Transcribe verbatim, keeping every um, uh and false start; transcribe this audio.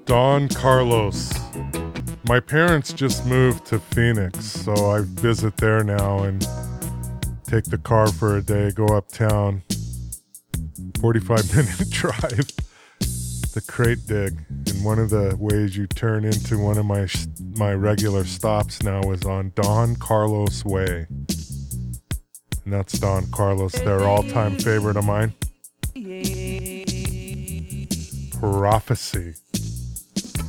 Don Carlos. My parents just moved to Phoenix, so I visit there now and take the car for a day, go uptown. forty-five minute drive. The Crate Dig. And one of the ways you turn into one of my my regular stops now is on Don Carlos Way. And that's Don Carlos, their all-time favorite of mine. Prophecy.